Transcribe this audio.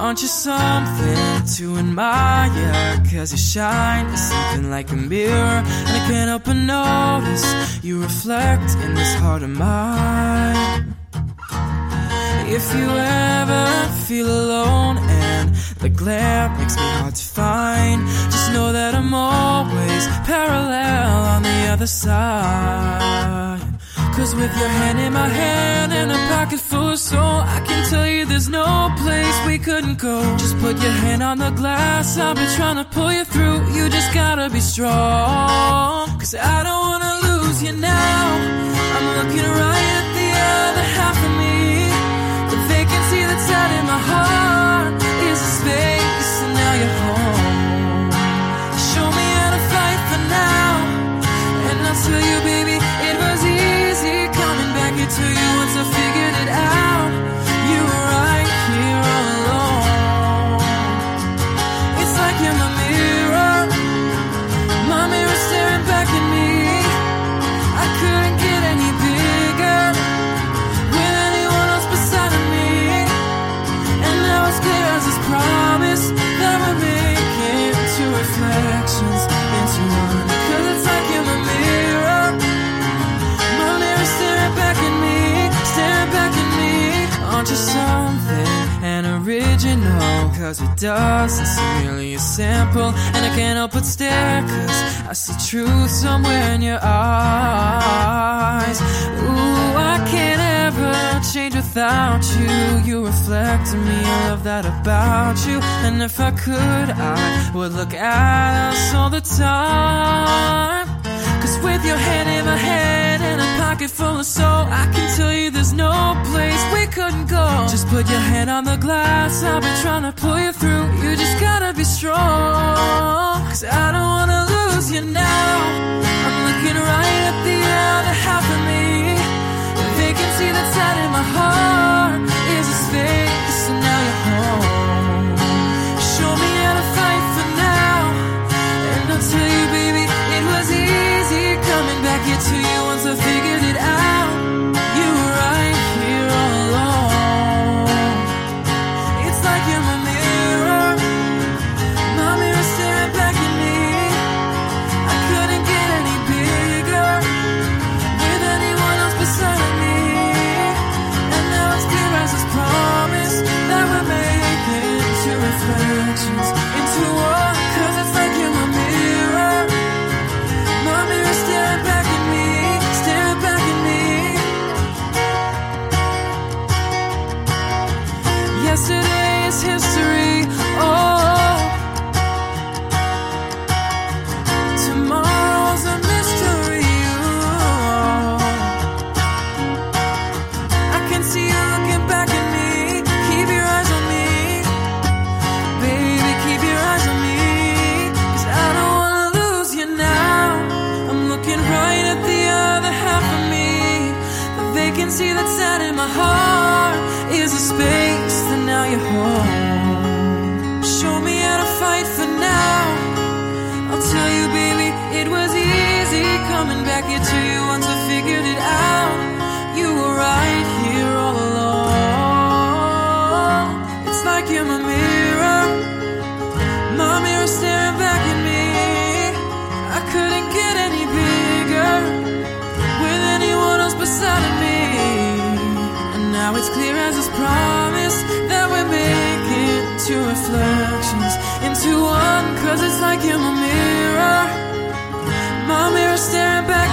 Aren't you something to admire? Cause you shine something like a mirror, and I can't help but notice you reflect in this heart of mine. If you ever feel alone and the glare makes me hard to find, just know that I'm always parallel on the other side. Cause with your hand in my hand and a pocket full of soul, I can tell you there's no place we couldn't go. Just put your hand on the glass, I'll be trying to pull you through. You just gotta be strong, cause I don't wanna lose you now. I'm looking right at the other half of me. The vacancy that's out in my heart is a space, and now you're home. Show me how to fight for now, and I'll tell you, baby, it was easy coming back into you once I figured it out. You were right here all alone. It's like you're my mirror staring back at me. I couldn't get any bigger with anyone else beside of me. And now it's clear as this promise that we're making two reflections into one. Cause it's like you're my mirror staring back at me, staring back at me. Aren't you something an original? Cause it doesn't seem merely a sample, and I can't help but stare, cause I see truth somewhere in your eyes. Ooh, I can't ever change without you. You reflect in me, I love that about you. And if I could, I would look at us all the time. Cause with your hand in my hand and a pocket full of soul, I can tell you there's no place we couldn't go. Just put your hand on the glass, I've been trying to pull you through. You just gotta be strong, cause I don't wanna lose you now. I'm looking right at the other half of me. The vacancy that's out in my heart is a space, and now you're home. Show me how to fight for now, and I'll tell you, baby, it was easy coming back here to you once I figured it out. You were right here all along. It's like you're my mirror staring back at me. I couldn't get any bigger with anyone else beside of me. And now it's clear as this promise that we're making two reflections into one. Cause it's like you're my mirror staring back at me, staring back at me. Yesterday is history, oh. Tomorrow's a mystery, oh. I can see you looking back at me. Keep your eyes on me, baby, keep your eyes on me. Cause I don't wanna lose you now. I'm looking right at the other half of me. The vacancy that's out in my heart is a space, and now you're home. Show me how to fight for now. I'll tell you, baby, it was easy coming back here to you once I figured it out. You were right here all along. It's like you're my mirror staring back at me. I couldn't get any bigger with anyone else beside of me. And now it's clear as this promise that we're making two reflections into one. Cause it's like you're my mirror staring back